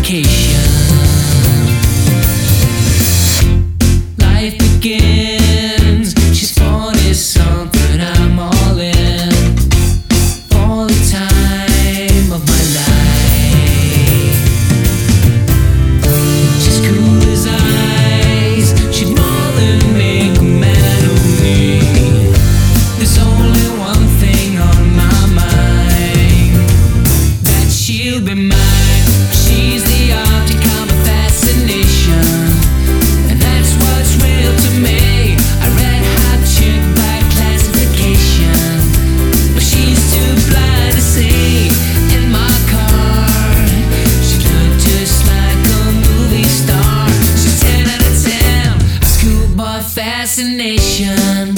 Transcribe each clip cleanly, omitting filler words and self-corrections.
classification. Life begins. She's 40 something. I'm all in for the time of my life. She's cool as ice. She'd more than make a man of me. There's only one thing on my mind, that she'll be mine. She's the object of my fascination, and that's what's real to me. A red hot chick by classification, but she's too blind to see. In my car, she looked just like a movie star. She's 10 out of 10, a schoolboy fascination.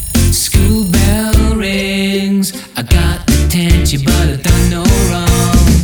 School bell rings, I got attention, but I done no wrong.